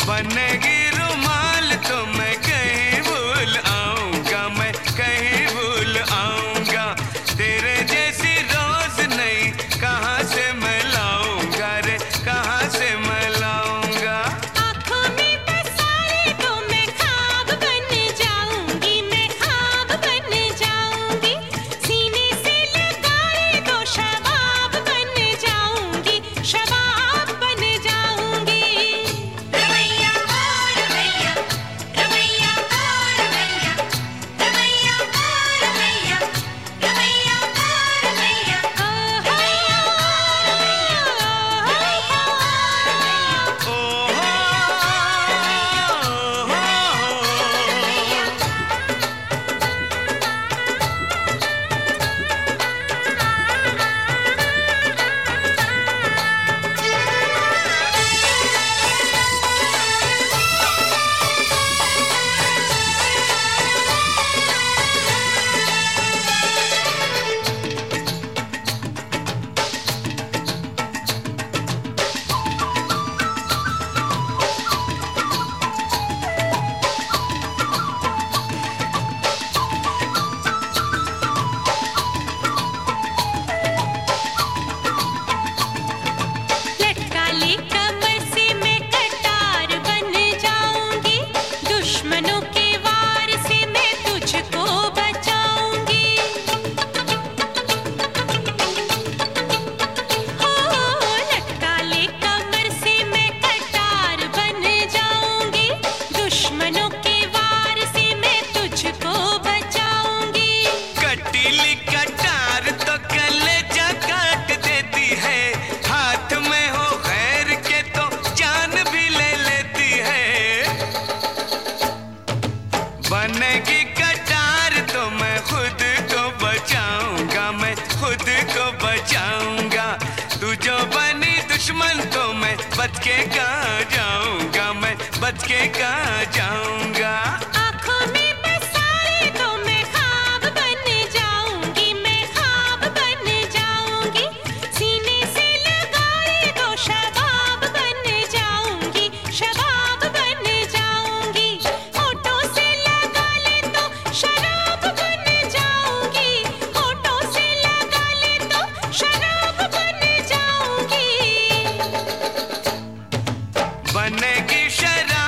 बनेगी रुमाल तो मैं कहीं भूल आऊंगा, मैं कहीं भूल आऊंगा। तेरे जैसी रोज नहीं कहाँ से मैं लाऊंगा रे, कहाँ से मैं लाऊंगा। आँखों में बसाए तो मैं ख्वाब बन जाऊंगी, मैं ख्वाब बन जाऊंगी। सीने से लगाए तो शबाब बन जाऊंगी, शबाब बन जाऊंगी। रमैया ओ रमैया, रमैया ओ रमैया, रमैया ओ रमैया, रमैया ओ रमैया, लटका ले कमर से मैं कटार बन जाऊंगी। दुश्मनों के वार से मैं तुझको बचाऊंगी। हो लटका ले कमर से मैं कटार बन जाऊंगी। दुश्मनों के वार से मैं तुझको बचाऊंगी। कटीली कटार तो कलेजा काट देती है, हाथ में हो खैर के तो जान भी ले लेती है। बनेगी कटार तो मैं खुद को बचाऊंगा, मैं खुद को बचाऊंगा। तू जो बनी दुश्मन तो मैं बच के कहाँ जाऊंगा, मैं बच के कहाँ जाऊंगा। आँखों में बसाए तो मैं ख्वाब बन जाऊंगी, मैं ख्वाब बन जाऊंगी। सीने से लगाए तो शबाब बन जाऊंगी, शबाब बन जाऊंगी। होठों से लगा ले तो शराब बन जाऊंगी, होठों से लगा ले तो शराब बन जाऊंगी। बनेगी शराब